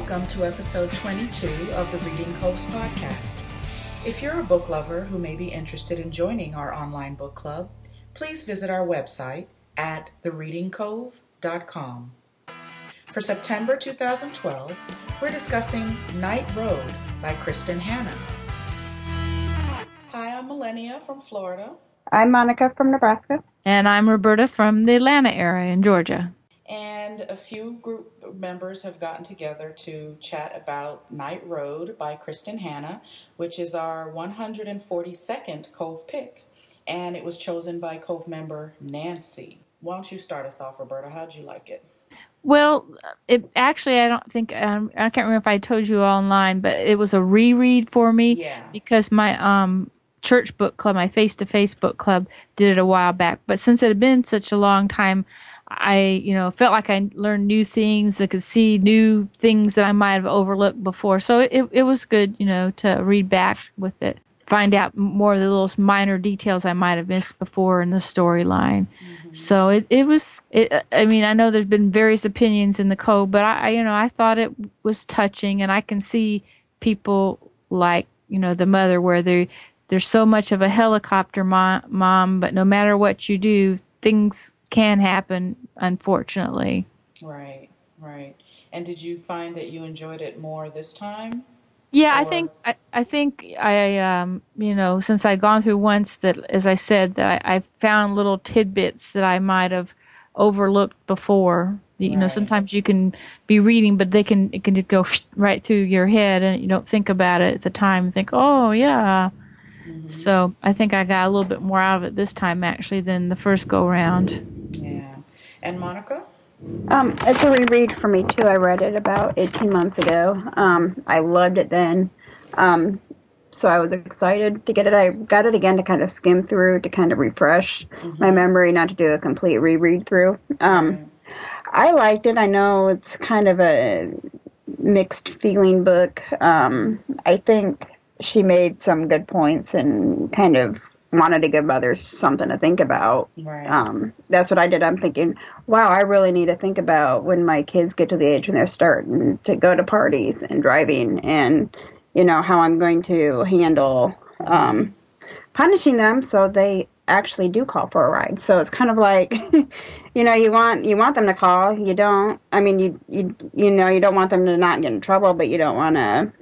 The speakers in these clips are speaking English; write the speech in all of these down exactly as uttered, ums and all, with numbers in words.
welcome to episode twenty-two of the Reading Coves podcast. If you're a book lover who may be interested in joining our online book club, please visit our website at the reading cove dot com. For September two thousand twelve, we're discussing Night Road by Kristin Hannah. Hi, I'm Millennia from Florida. I'm Monica from Nebraska. And I'm Roberta from the Atlanta area in Georgia. And a few group members have gotten together to chat about Night Road by Kristin Hannah, which is our one hundred forty-second Cove pick. And it was chosen by Cove member Nancy. Why don't you start us off, Roberta? How'd you like it? Well, it actually, I don't think, um, I can't remember if I told you online, but it was a reread for me. Yeah. Because my um, church book club, my face-to-face book club, did it a while back. But since it had been such a long time, I, you know, felt like I learned new things. I could see new things that I might have overlooked before. So it it was good, you know, to read back with it, find out more of the little minor details I might have missed before in the storyline. Mm-hmm. So it, it was, it, I mean, I know there's been various opinions in the code, but I, you know, I thought it was touching, and I can see people like, you know, the mother where they there's so much of a helicopter mom, mom, but no matter what you do, things can happen, unfortunately. Right, right. And did you find that you enjoyed it more this time? Yeah, or? I think I, I think I um you know, since I'd gone through once, that, as I said, that I, I found little tidbits that I might have overlooked before. You right. know, sometimes you can be reading, but they can it can just go right through your head, and you don't think about it at the time. You think, oh yeah. Mm-hmm. So I think I got a little bit more out of it this time, actually, than the first go round. Yeah. And Monica? Um, it's a reread for me, too. I read it about eighteen months ago. Um, I loved it then. Um, so I was excited to get it. I got it again to kind of skim through, to kind of refresh mm-hmm. my memory, not to do a complete reread through. Um, mm-hmm. I liked it. I know it's kind of a mixed feeling book. Um, I think she made some good points and kind of wanted to give others something to think about. Right. Um, that's what I did. I'm thinking, wow, I really need to think about when my kids get to the age when they're starting to go to parties and driving, and, you know, how I'm going to handle um, punishing them so they actually do call for a ride. So it's kind of like, you know, you want you want them to call. You don't. I mean, you you you know, you don't want them to not get in trouble, but you don't want to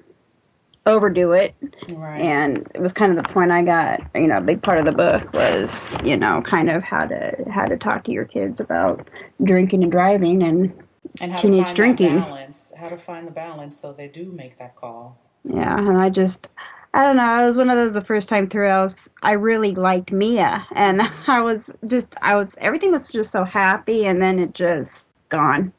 overdo it. Right. And it was kind of the point I got, you know, a big part of the book was, you know, kind of how to how to talk to your kids about drinking and driving and, and how teenage to find drinking. That balance, how to find the balance so they do make that call. Yeah, and I just, I don't know, it was one of those the first time through, I was, I really liked Mia, and I was just, I was, everything was just so happy, and then it just gone.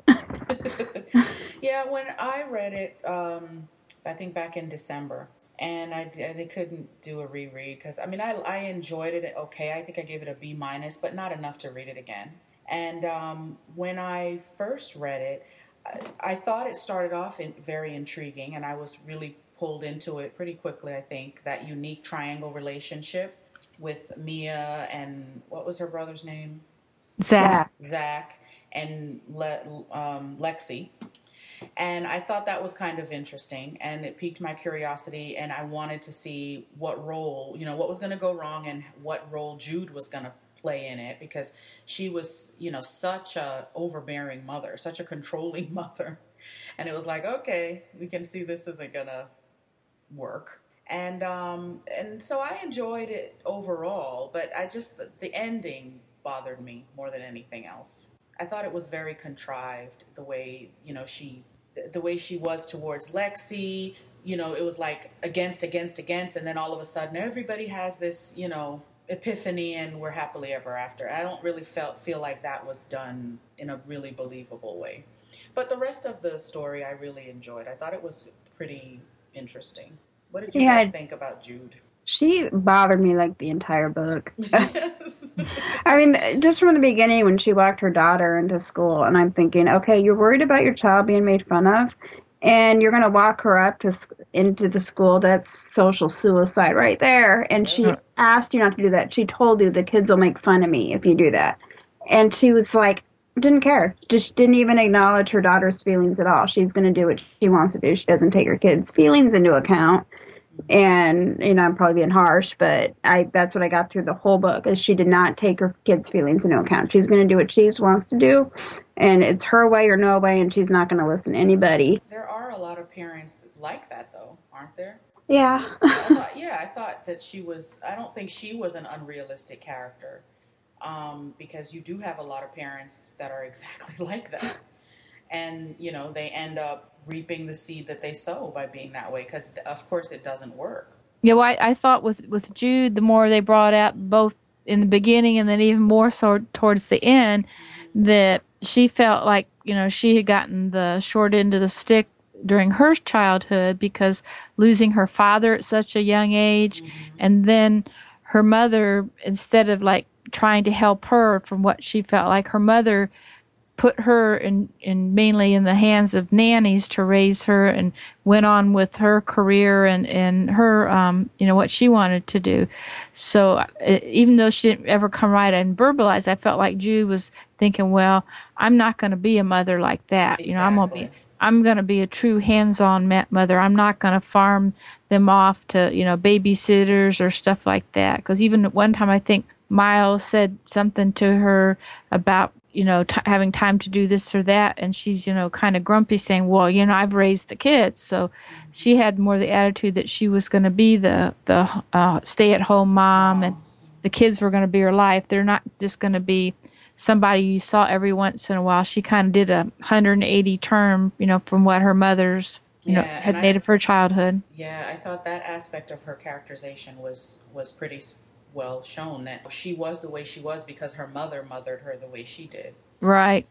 Yeah, when I read it, um, I think back in December, and I, I couldn't do a reread because, I mean, I, I enjoyed it okay. I think I gave it a B minus, but not enough to read it again. And um, when I first read it, I, I thought it started off in, very intriguing, and I was really pulled into it pretty quickly, I think, that unique triangle relationship with Mia and, what was her brother's name? Zach. Zach and Le, um, Lexi. And I thought that was kind of interesting, and it piqued my curiosity, and I wanted to see what role, you know, what was going to go wrong and what role Jude was going to play in it, because she was, you know, such a overbearing mother, such a controlling mother. And it was like, okay, we can see this isn't going to work. And um, and so I enjoyed it overall, but I just, the, the ending bothered me more than anything else. I thought it was very contrived, the way, you know, she, the way she was towards Lexi. You know, it was like against, against, against, and then all of a sudden everybody has this, you know, epiphany and we're happily ever after. I don't really felt feel like that was done in a really believable way. But the rest of the story I really enjoyed. I thought it was pretty interesting. What did you yeah, guys think about Jude? She bothered me like the entire book. Yes. I mean, just from the beginning when she walked her daughter into school, and I'm thinking, okay, you're worried about your child being made fun of, and you're going to walk her up to into the school. That's social suicide right there. And she Mm-hmm. asked you not to do that. She told you the kids will make fun of me if you do that. And she was like, didn't care. Just didn't even acknowledge her daughter's feelings at all. She's going to do what she wants to do. She doesn't take her kids' feelings into account. And, you know, I'm probably being harsh, but I that's what I got through the whole book, is she did not take her kids' feelings into account. She's going to do what she wants to do, and it's her way or no way, and she's not going to listen to anybody. There are a lot of parents like that, though, aren't there? Yeah. I thought, yeah, I thought that she was, I don't think she was an unrealistic character, um, because you do have a lot of parents that are exactly like that. And, you know, they end up reaping the seed that they sow by being that way, because, of course, it doesn't work. Yeah, well, I, I thought with, with Jude, the more they brought out both in the beginning and then even more so towards the end, mm-hmm. that she felt like, you know, she had gotten the short end of the stick during her childhood, because losing her father at such a young age, mm-hmm. and then her mother, instead of like trying to help her, from what she felt like, her mother put her in, in mainly in the hands of nannies to raise her, and went on with her career and, and her, um, you know, what she wanted to do. So it, even though she didn't ever come right and verbalize, I felt like Jude was thinking, well, I'm not going to be a mother like that. Exactly. You know, I'm going to be, I'm going to be a true hands-on mother. I'm not going to farm them off to, you know, babysitters or stuff like that. Because even at one time, I think Miles said something to her about, you know, t- having time to do this or that. And she's, you know, kind of grumpy saying, well, you know, I've raised the kids. So mm-hmm. she had more the attitude that she was going to be the, the uh, stay-at-home mom, and the kids were going to be her life. They're not just going to be somebody you saw every once in a while. She kind of did a one hundred eighty term, you know, from what her mother's, you yeah, know, had I, made of her childhood. Yeah, I thought that aspect of her characterization was, was pretty well shown, that she was the way she was because her mother mothered her the way she did. Right.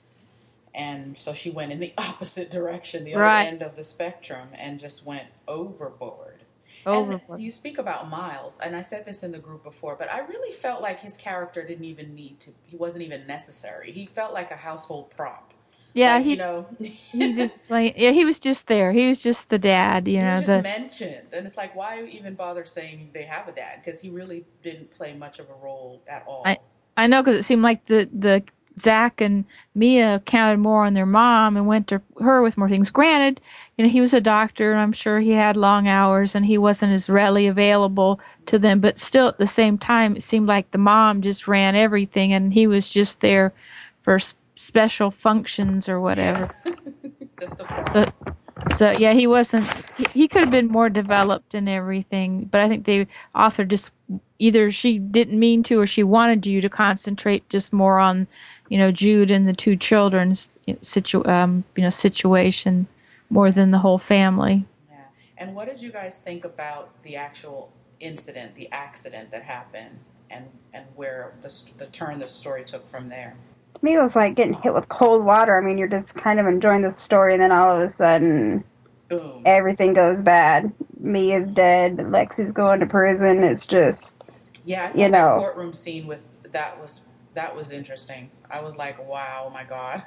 And so she went in the opposite direction, the right. other end of the spectrum, and just went overboard. Overboard. And you speak about Miles, and I said this in the group before, but I really felt like his character didn't even need to, he wasn't even necessary. He felt like a household prop. Yeah, like, he, you know, he just, like, yeah, he was just there. He was just the dad, you he know. was just the, mentioned, and it's like, why even bother saying they have a dad? Because he really didn't play much of a role at all. I, I know, because it seemed like the the Zach and Mia counted more on their mom and went to her with more things. Granted, you know, he was a doctor, and I'm sure he had long hours, and he wasn't as readily available to them. But still, at the same time, it seemed like the mom just ran everything, and he was just there for special functions or whatever. Just a so, so yeah, he wasn't. He, he could have been more developed and everything, but I think the author just either she didn't mean to, or she wanted you to concentrate just more on, you know, Jude and the two children's situ um you know situation more than the whole family. Yeah. And what did you guys think about the actual incident, the accident that happened, and and where the the turn the story took from there? To me, it was like getting hit with cold water. I mean, you're just kind of enjoying the story, and then all of a sudden, boom, everything goes bad. Mia's dead. Lexi's going to prison. It's just, yeah, I thought you know, that courtroom scene with that was that was interesting. I was like, wow, oh my god.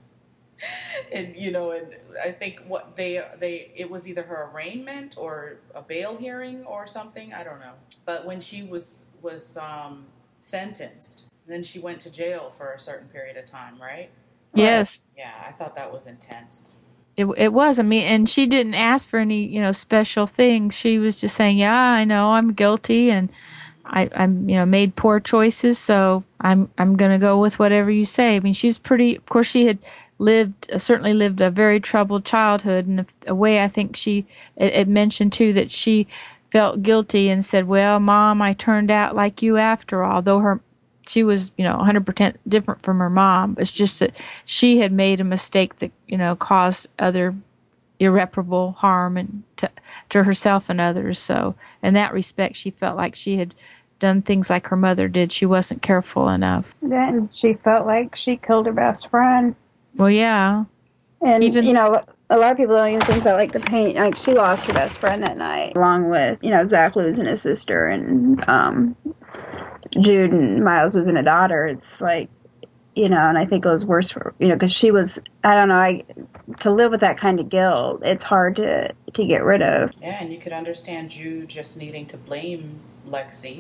And you know, and I think what they they it was either her arraignment or a bail hearing or something. I don't know. But when she was was um, sentenced. Then she went to jail for a certain period of time, right? Yes. Yeah, I thought that was intense. It it was. I mean, and she didn't ask for any, you know, special things. She was just saying, "Yeah, I know I'm guilty, and I, I'm, you know, made poor choices, so I'm I'm going to go with whatever you say." I mean, she's pretty. Of course, she had lived uh, certainly lived a very troubled childhood, and a, a way I think she it, it mentioned too that she felt guilty and said, "Well, Mom, I turned out like you after all," though her. She was, you know, one hundred percent different from her mom. It's just that she had made a mistake that, you know, caused other irreparable harm and to, to herself and others. So in that respect, she felt like she had done things like her mother did. She wasn't careful enough. Then she felt like she killed her best friend. Well, yeah. And, even, you know, a lot of people don't even think about, like, the pain. Like, she lost her best friend that night, along with, you know, Zach losing his sister and, um... Jude and Miles losing a daughter. It's like, you know, and I think it was worse for, you know, because she was, I don't know, I to live with that kind of guilt, it's hard to, to get rid of. Yeah, and you could understand Jude just needing to blame Lexi.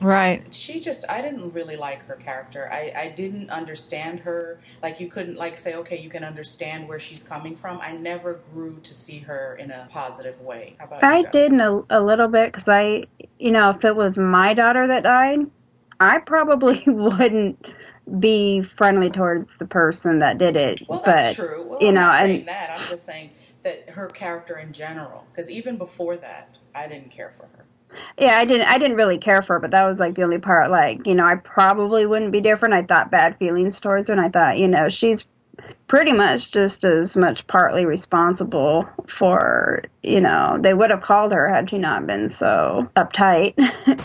Right. She just, I didn't really like her character. I, I didn't understand her. Like, you couldn't, like, say, okay, you can understand where she's coming from. I never grew to see her in a positive way. How about you I guys? did in a, a little bit because I, you know, if it was my daughter that died, I probably wouldn't be friendly towards the person that did it. Well, that's But, true. Well, you I'm know, not and saying that. I'm just saying that her character in general, because even before that, I didn't care for her. yeah, I didn't, I didn't really care for her, but that was like the only part, like, you know, I probably wouldn't be different. I thought bad feelings towards her, and I thought, you know, she's pretty much just as much partly responsible for, you know, they would have called her had she not been so uptight.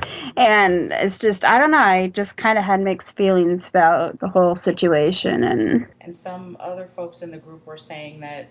And it's just, I don't know, I just kind of had mixed feelings about the whole situation. And And some other folks in the group were saying that,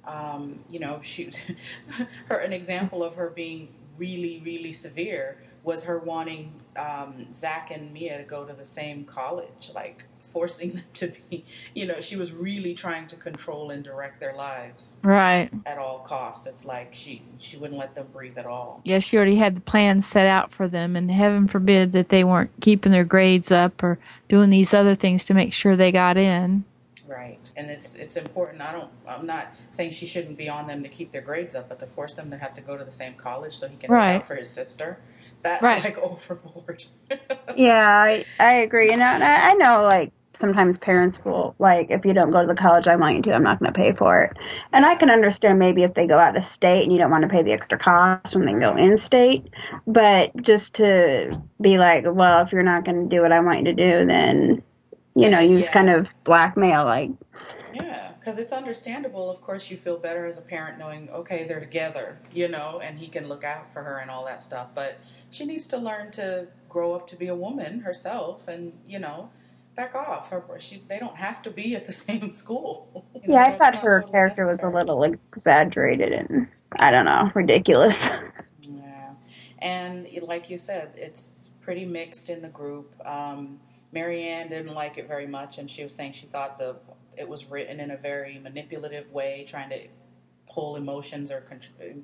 um, you know, she, her, an example of her being really, really severe was her wanting um, Zach and Mia to go to the same college, like forcing them to be, you know, she was really trying to control and direct their lives Right. at all costs. It's like she she wouldn't let them breathe at all. Yeah, she already had the plan set out for them, and heaven forbid that they weren't keeping their grades up or doing these other things to make sure they got in. Right. And it's it's important. I don't I'm not saying she shouldn't be on them to keep their grades up, but to force them to have to go to the same college so he can look Right. out for his sister, that's Right. like overboard. yeah, I, I agree. And I, I know, like, sometimes parents will, like, if you don't go to the college I want you to, I'm not going to pay for it. And I can understand maybe if they go out of state and you don't want to pay the extra cost when they go in state. But just to be like, well, if you're not going to do what I want you to do, then, you know, you just Yeah. kind of blackmail, like, Yeah, because it's understandable. Of course, you feel better as a parent knowing, okay, they're together, you know, and he can look out for her and all that stuff. But she needs to learn to grow up to be a woman herself and, you know, back off. Her, she, they don't have to be at the same school. You know, yeah, I that's thought not her totally character was a necessary. little exaggerated and, I don't know, ridiculous. Yeah. And like you said, it's pretty mixed in the group. Um, Marianne didn't like it very much, and she was saying she thought the it was written in a very manipulative way, trying to pull emotions or contr-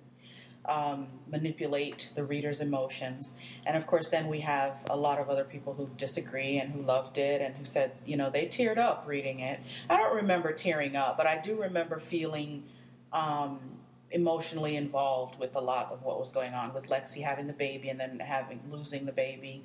um, manipulate the reader's emotions. And of course, then we have a lot of other people who disagree and who loved it and who said, you know, they teared up reading it. I don't remember tearing up, but I do remember feeling um, emotionally involved with a lot of what was going on with Lexi having the baby and then having losing the baby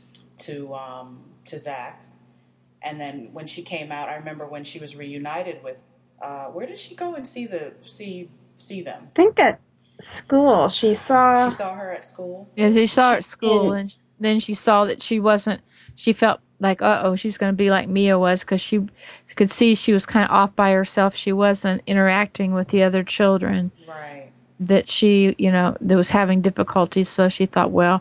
to um, to Zach. And then when she came out, I remember when she was reunited with. Uh, where did she go and see the see see them? I think at school she saw. She saw her at school. Yeah, they saw her She at school, did. and then she saw that she wasn't. She felt like, uh oh, she's going to be like Mia was, because she could see she was kind of off by herself. She wasn't interacting with the other children. Right. That she, you know, that was having difficulties. So she thought, well,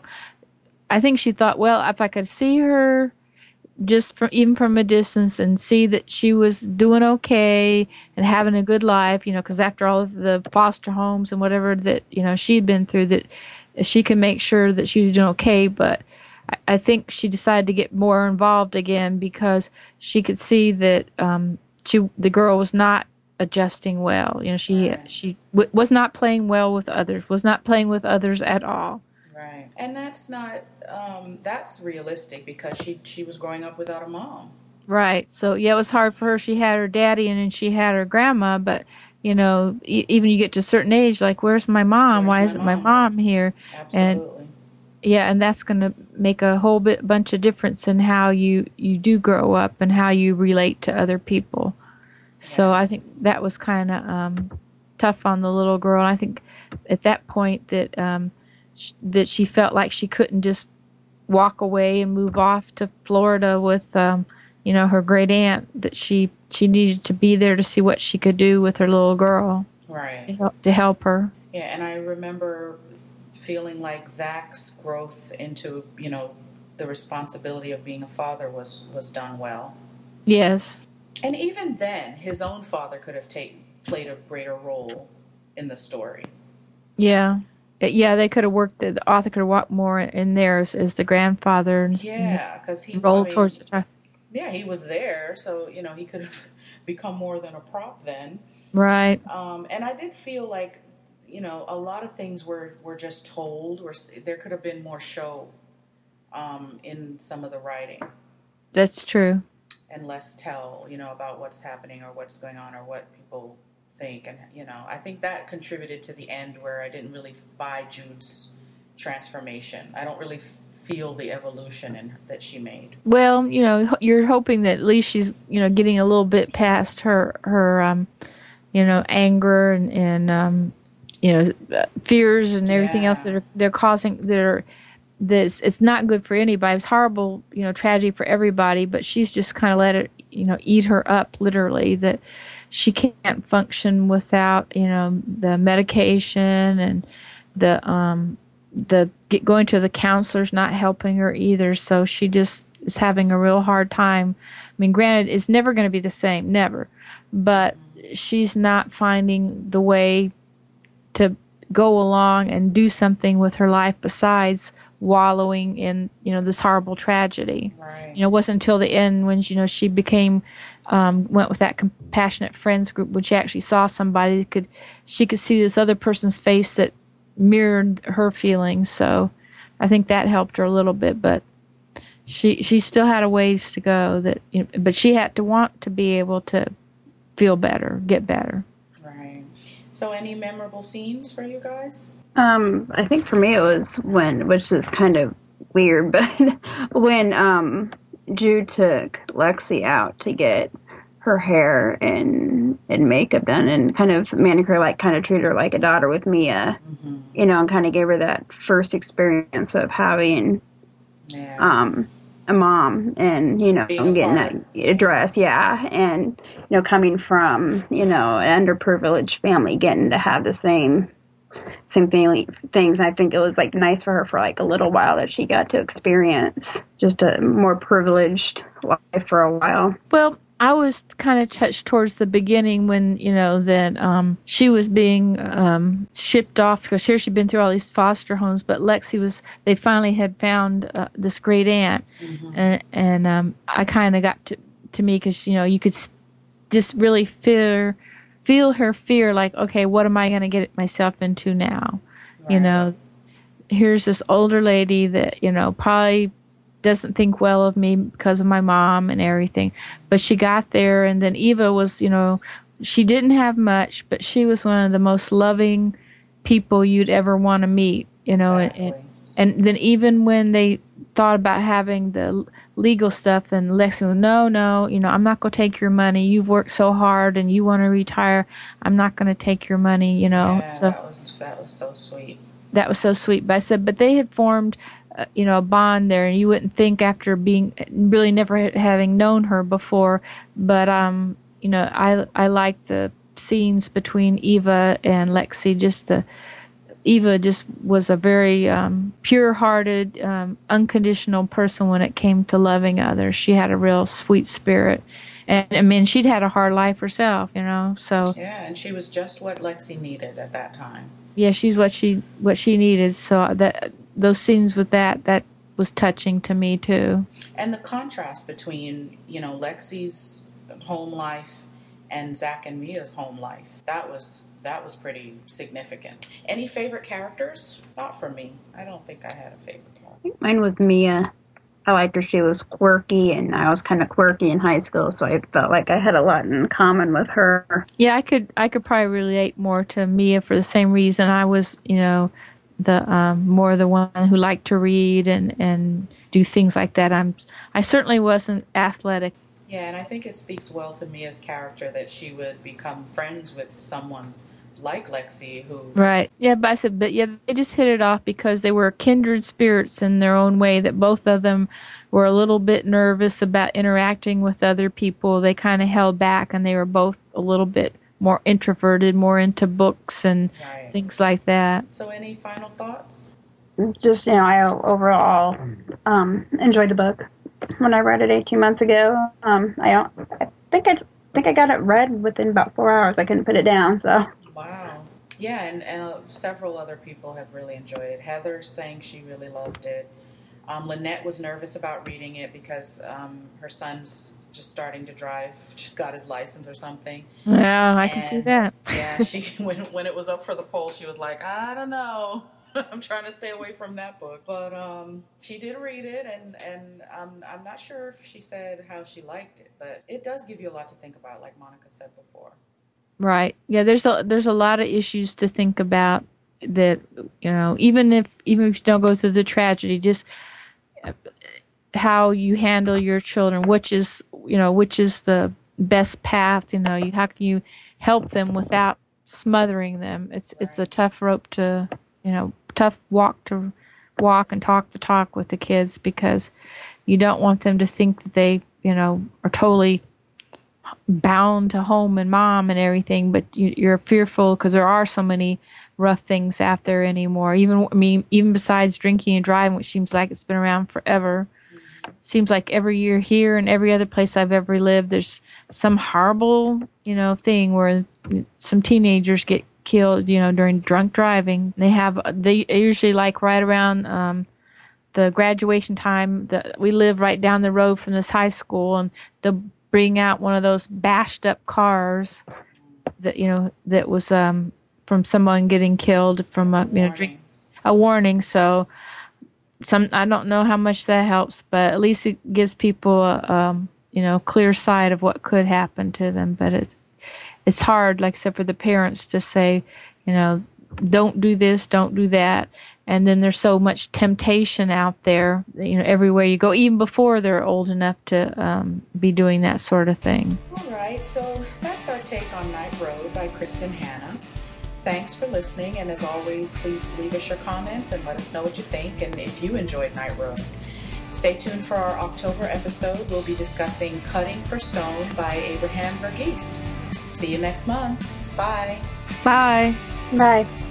I think she thought, well, if I could see her just from even from a distance and see that she was doing okay and having a good life, you know, because after all of the foster homes and whatever that, you know, she'd been through, that she could make sure that she was doing okay. But I, I think she decided to get more involved again because she could see that um, she the girl was not adjusting well. You know, she Right. she w- was not playing well with others, was not playing with others at all. Right. And that's not um, that's realistic because she she was growing up without a mom. Right. So yeah, it was hard for her. She had her daddy and then she had her grandma, but you know, e- even you get to a certain age, like, where's my mom? Where's Why my isn't my mom? mom here? And Absolutely. yeah, and that's going to make a whole bit bunch of difference in how you you do grow up and how you relate to other people. So Yeah. I think that was kind of um, tough on the little girl. And I think at that point that um, sh- that she felt like she couldn't just walk away and move off to Florida with um, you know, her great aunt. That she she needed to be there to see what she could do with her little girl to Right. help, to help her. Yeah, and I remember feeling like Zach's growth into, you know, the responsibility of being a father was was done well. Yes. And even then, his own father could have taken played a greater role in the story. Yeah. Uh, Yeah, they could have worked, the, the author could have walked more in there as, as the grandfather and, Yeah, because he, and I rolled mean, towards the child. yeah, he was there, so you know he could have become more than a prop then. Right. Um, and I did feel like, you know, a lot of things were were just told. Were there could have been more show um, in some of the writing, That's true. and less tell, you know, about what's happening or what's going on or what people think. And, you know, I think that contributed to the end where I didn't really buy Jude's transformation. I don't really feel the evolution in, that she made. Well, you know, you're hoping that at least she's, you know, getting a little bit past her her um, you know, anger and and um, you know, fears and everything Yeah. else that are they're causing. They're this it's not good for anybody. It's horrible, you know, tragedy for everybody. But she's just kind of let it, you know, eat her up literally. That she can't function without, you know, the medication and the um the get, going to the counselor's not helping her either. So she just is having a real hard time. I mean, granted, it's never going to be the same, never, but she's not finding the way to go along and do something with her life besides wallowing in, you know, this horrible tragedy. Right. You know, it wasn't until the end when, you know, she became um, went with that compassionate friends group, when she actually saw somebody that could she could see this other person's face that mirrored her feelings. So I think that helped her a little bit, but she she still had a ways to go. That you know, but she had to want to be able to feel better, get better. Right. So, any memorable scenes for you guys? Um, I think for me it was when, which is kind of weird, but when um, Jude took Lexi out to get her hair and and makeup done and kind of manicure, like kind of treated her like a daughter with Mia, Mm-hmm. you know, and kind of gave her that first experience of having Yeah. um, a mom and, you know, Being a getting part. that address, yeah, and, you know, coming from, you know, an underprivileged family, getting to have the same same thing, things. I think it was like nice for her for like a little while that she got to experience just a more privileged life for a while. Well, I was kind of touched towards the beginning when, you know, that um, she was being um, shipped off, because here she'd been through all these foster homes, but Lexi was, they finally had found uh, this great aunt. Mm-hmm. And, and um, I kind of got to, to me, because, you know, you could s- just really feel, feel her fear, like, okay, what am I going to get myself into now? You Right. know, here's this older lady that, you know, probably doesn't think well of me because of my mom and everything. But she got there, and then Eva was, you know, she didn't have much, but she was one of the most loving people you'd ever want to meet, you know. Exactly. And, and then even when they thought about having the legal stuff, and Lexi was, no, no, you know, I'm not going to take your money. You've worked so hard and you want to retire. I'm not going to take your money, you know. Yeah, So that was that was so sweet. that was so sweet. But I said, but they had formed, uh, you know, a bond there, and you wouldn't think after being really never ha- having known her before. But um, you know, I I like the scenes between Eva and Lexi. Just the Eva just was a very um, pure-hearted, um, unconditional person when it came to loving others. She had a real sweet spirit. And I mean, she'd had a hard life herself, you know. So Yeah, and she was just what Lexi needed at that time. yeah, she's what she what she needed. So that those scenes with that that was touching to me too. And the contrast between, you know, Lexi's home life and Zach and Mia's home life, that was that was pretty significant. Any favorite characters? Not for me. I don't think I had a favorite character. Mine was Mia. I liked her. She was quirky, and I was kind of quirky in high school, so I felt like I had a lot in common with her. Yeah, I could I could probably relate more to Mia for the same reason. I was, you know, the um, more the one who liked to read and, and do things like that. I'm I certainly wasn't athletic. Yeah, and I think it speaks well to Mia's character that she would become friends with someone like Lexi who... Right. Yeah, but I said, but yeah, they just hit it off because they were kindred spirits in their own way, that both of them were a little bit nervous about interacting with other people. They kind of held back, and they were both a little bit more introverted, more into books and Right. things like that. So any final thoughts? Just, you know, I overall um, enjoyed the book when I read it eighteen months ago. Um, I don't, I think I think I got it read within about four hours. I couldn't put it down, so. Wow. Yeah, and, and uh, several other people have really enjoyed it. Heather's saying she really loved it. Um, Lynette was nervous about reading it because um, her son's just starting to drive, just got his license or something. Yeah, I can see And, that. Yeah, she when when it was up for the poll, she was like, I don't know. I'm trying to stay away from that book. But um, she did read it, and and I'm I'm not sure if she said how she liked it, but it does give you a lot to think about, like Monica said before. Right. Yeah, there's a there's a lot of issues to think about that, you know, even if even if you don't go through the tragedy, just how you handle your children, which is, you know, which is the best path, you know, you how can you help them without smothering them. It's Right. it's a tough rope to, you know, tough walk to walk and talk the talk with the kids, because you don't want them to think that they, you know, are totally bound to home and mom and everything, but you, you're fearful because there are so many rough things out there anymore. Even, I mean, even besides drinking and driving, which seems like it's been around forever. Seems like every year here and every other place I've ever lived, there's some horrible, you know, thing where some teenagers get killed, you know, during drunk driving. They have, they usually like right around um, the graduation time. That we live right down the road from this high school, and they'll bring out one of those bashed up cars that, you know, that was um, from someone getting killed from a, you know, drink, a warning. So some, I don't know how much that helps, but at least it gives people a, um, you know, clear sight of what could happen to them. But it's, it's hard, like I said, for the parents to say, you know, don't do this, don't do that. And then there's so much temptation out there, you know, everywhere you go, even before they're old enough to um, be doing that sort of thing. All right, so that's our take on Night Road by Kristen Hanna. Thanks for listening, and as always, please leave us your comments and let us know what you think and if you enjoyed Night Road. Stay tuned for our October episode. We'll be discussing Cutting for Stone by Abraham Verghese. See you next month. Bye. Bye. Bye.